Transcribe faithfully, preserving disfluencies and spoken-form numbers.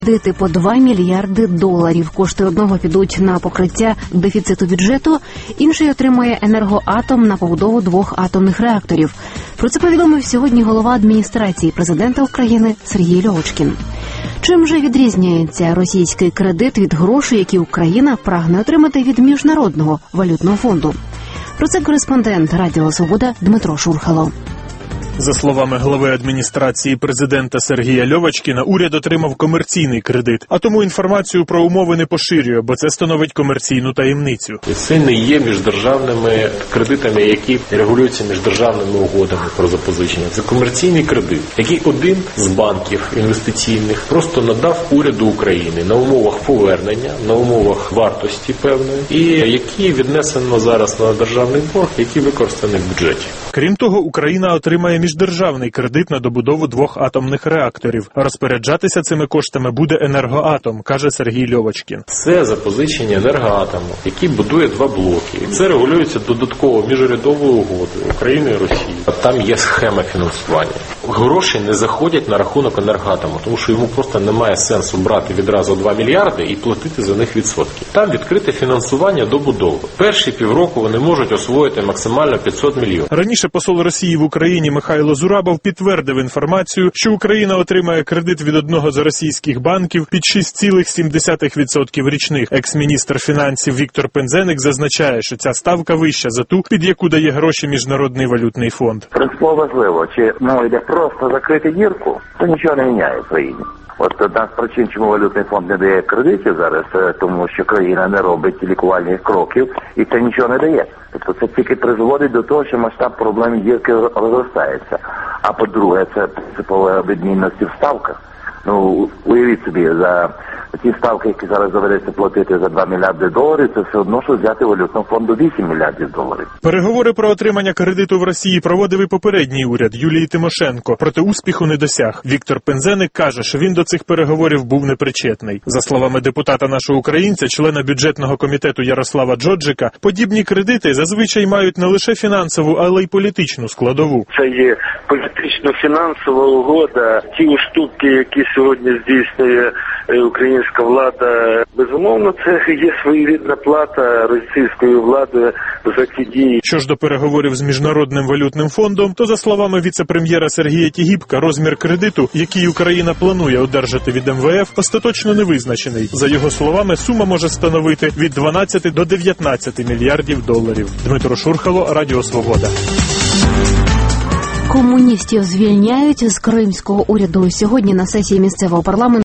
Кредити по два мільярди доларів. Кошти одного підуть на покриття дефіциту бюджету, інший отримує «Енергоатом» на побудову двох атомних реакторів. Про це повідомив сьогодні голова адміністрації президента України Сергій Льовочкін. Чим же відрізняється російський кредит від грошей, які Україна прагне отримати від Міжнародного валютного фонду? Про це кореспондент Радіо Свобода Дмитро Шурхало. За словами глави адміністрації президента Сергія Льовочкіна, уряд отримав комерційний кредит, а тому інформацію про умови не поширює, бо це становить комерційну таємницю. Це не є міждержавними кредитами, які регулюються міждержавними угодами про запозичення. Це комерційний кредит, який один з банків інвестиційних просто надав уряду України на умовах повернення, на умовах вартості певної, і які віднесено зараз на державний борг, який використаний в бюджеті. Крім того, Україна отримає міждержавний кредит на добудову двох атомних реакторів. Розпоряджатися цими коштами буде «Енергоатом», каже Сергій Льовочкін. Це запозичення «Енергоатому», який будує два блоки. Це регулюється додатково міжурядовою угодою України і Росії. Там є схема фінансування. Гроші не заходять на рахунок «Енергоатому», тому що йому просто немає сенсу брати відразу два мільярди і платити за них відсотки. Там відкрите фінансування добудови. Перші півроку вони можуть освоїти максимально п'ятсот мільйонів. Раніше посол Росії в Україні Михайло Зурабов підтвердив інформацію, що Україна отримає кредит від одного з російських банків під шість цілих сім десятих відсотка річних. Екс-міністр фінансів Віктор Пензеник зазначає, що ця ставка вища за ту, під яку дає гроші Міжнародний валютний фонд. Принципово важливо, чи мова йде просто закрити дірку, то нічого не міняє в країні. От одна з причин, чому валютний фонд не дає кредитів зараз, тому що країна не робить лікувальних кроків, і це нічого не дає. Тобто це тільки призводить до того, що масштаб проблем дірки розростається. А по-друге, це принципова відмінності в ставках. Ну, уявіть собі, за ті ставки, які зараз доведеться платити за два мільярди доларів, це все одно, що взяти валютного фонду вісім мільярдів доларів. Переговори про отримання кредиту в Росії проводив і попередній уряд Юлії Тимошенко, проте успіху не досяг. Віктор Пензеник каже, що він до цих переговорів був непричетний. За словами депутата нашого українця, члена бюджетного комітету Ярослава Джоджика, подібні кредити зазвичай мають не лише фінансову, але й політичну складову. Це є політично-фінансова угода, ті уступки, які сьогодні здійснює українська влада, безумовно, це є своєрідна плата російської влади за ті дії. Що ж до переговорів з Міжнародним валютним фондом, то за словами віце-прем'єра Сергія Тігіпка, розмір кредиту, який Україна планує одержати від ем ве еф, остаточно не визначений. За його словами, сума може становити від дванадцяти до дев'ятнадцяти мільярдів доларів. Дмитро Шурхало, Радіо Свобода. Комуністів звільняють з кримського уряду. Сьогодні на сесії місцевого парламенту